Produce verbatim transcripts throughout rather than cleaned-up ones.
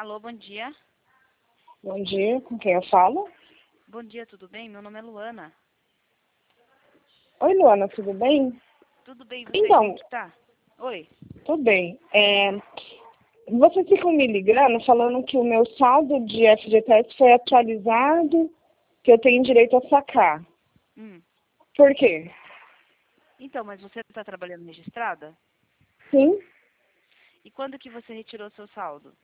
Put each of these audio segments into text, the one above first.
Alô, bom dia. Bom dia, com quem eu falo? Bom dia, tudo bem? Meu nome é Luana. Oi, Luana, tudo bem? Tudo bem, você Então, como que tá? Oi. tudo bem. É, vocês ficam me ligando falando que o meu saldo de F G T S foi atualizado, que eu tenho direito a sacar. Hum. Por quê? Então, mas você está trabalhando registrada? Sim, E quando que você retirou seu saldo?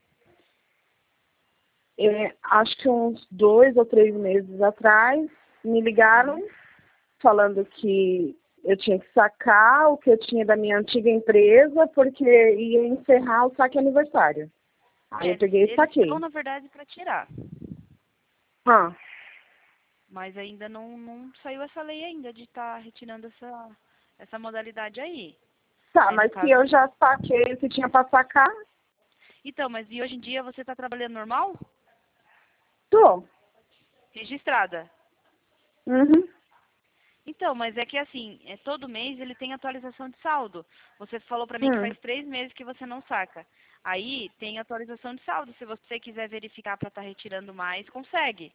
é, acho que uns dois ou três meses atrás me ligaram Uhum. falando que eu tinha que sacar o que eu tinha da minha antiga empresa porque ia encerrar o saque aniversário. Aí eu É, peguei e eles estão, saquei. na verdade, para tirar. Ah, Mas ainda não, não saiu essa lei ainda de estar retirando essa, essa modalidade aí. tá, Aí, no mas se caso... eu já saquei o que tinha pra sacar, Então, mas e hoje em dia você está trabalhando normal? tô. Registrada? Uhum. Então, mas é que assim, é, todo mês ele tem atualização de saldo. Você falou pra mim que Hum. faz três meses que você não saca. Aí tem atualização de saldo. Se você quiser verificar para estar retirando mais, consegue.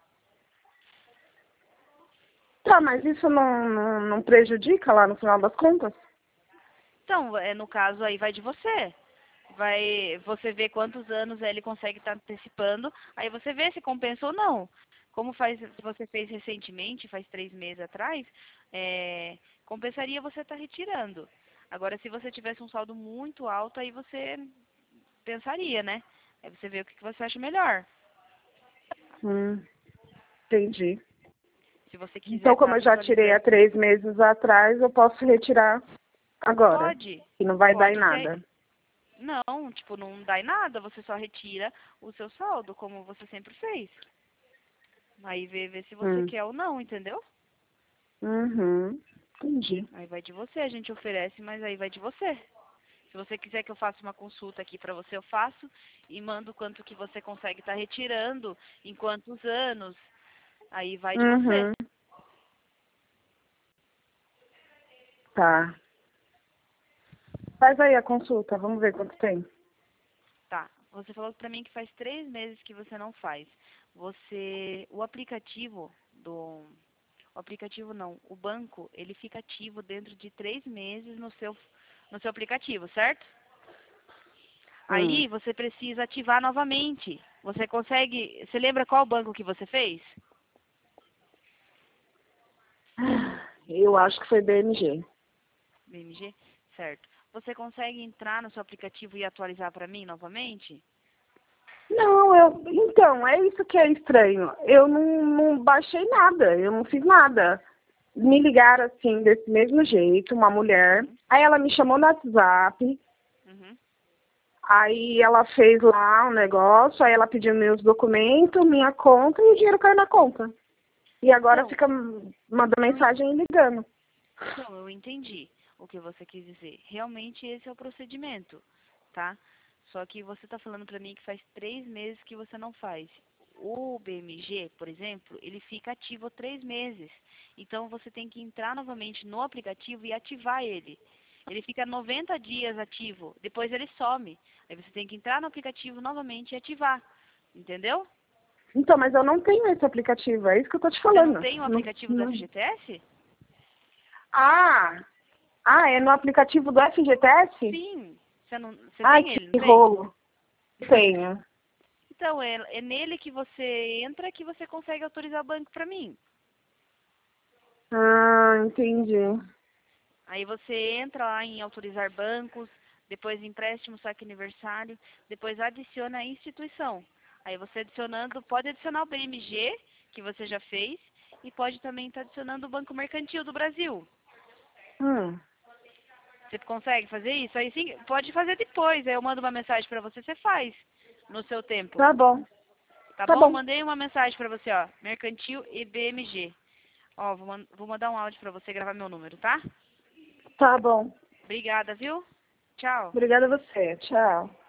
Tá, mas isso não, não, não prejudica lá no final das contas? Então, é, no caso aí vai de você. Vai, você vê quantos anos ele consegue estar antecipando. Aí você vê se compensa ou não. Como faz, você fez recentemente, faz três meses atrás, é, compensaria você estar retirando. Agora, se você tivesse um saldo muito alto, aí você pensaria, né? Aí você vê o que que você acha melhor. Hum, entendi. Se você quiser Então, como estar eu já tirei há visualizando. três meses atrás, eu posso retirar agora. Pode, E não vai dar em pode ser. nada. Não, tipo, não dá em nada, você só retira o seu saldo, como você sempre fez. Aí vê, vê se você Hum. quer ou não, entendeu? Uhum. Entendi. Aí vai de você, a gente oferece, mas aí vai de você. Se você quiser que eu faça uma consulta aqui pra você, eu faço e mando quanto que você consegue estar retirando, em quantos anos. Aí vai de você. Uhum. Tá. Faz aí a consulta, vamos ver quanto tem. Tá. Você falou pra mim que faz três meses que você não faz. Você, o aplicativo do, o aplicativo não, o banco, ele fica ativo dentro de três meses no seu, no seu aplicativo, certo? Hum. Aí você precisa ativar novamente. Você consegue, você lembra qual banco que você fez? Eu acho que foi B M G. B M G? Certo. Você consegue entrar no seu aplicativo e atualizar pra mim novamente? Não, eu. Então, é isso que é estranho. Eu não, não baixei nada, eu não fiz nada. Me ligaram assim, desse mesmo jeito, uma mulher. Uhum. Aí ela me chamou no WhatsApp. Uhum. Aí ela fez lá um negócio, aí ela pediu meus documentos, minha conta e o dinheiro caiu na conta. E agora Então, fica mandando eu, en- mensagem e ligando. então, eu entendi o que você quis dizer. Realmente esse é o procedimento, tá? Só que você está falando para mim que faz três meses que você não faz. O B M G, por exemplo, ele fica ativo há três meses. Então você tem que entrar novamente no aplicativo e ativar ele. Ele fica noventa dias ativo, depois ele some. Aí você tem que entrar no aplicativo novamente e ativar. Entendeu? Então, mas eu não tenho esse aplicativo, é isso que eu tô te Você não falando. tem o Não, aplicativo do não. F G T S? Ah, ah, é no aplicativo do F G T S? Sim. Você, não, você Ai, tem ele, não que tem? rolo. Tenho. Então, é, é nele que você entra que você consegue autorizar o banco para mim. Ah, entendi. Aí você entra lá em autorizar bancos, depois empréstimo, saque aniversário, depois adiciona a instituição. Aí você adicionando, pode adicionar o B M G, que você já fez, e pode também estar adicionando o Banco Mercantil do Brasil. Hum, Você consegue fazer isso? Aí sim, pode fazer depois. Aí eu mando uma mensagem para você, você faz no seu tempo. tá bom, Tá tá bom? bom, Mandei uma mensagem pra você, ó. Mercantil e B M G. Ó, vou, man- vou mandar um áudio pra você gravar meu número, tá? tá bom. Obrigada, viu? Tchau. Obrigada a você. Tchau.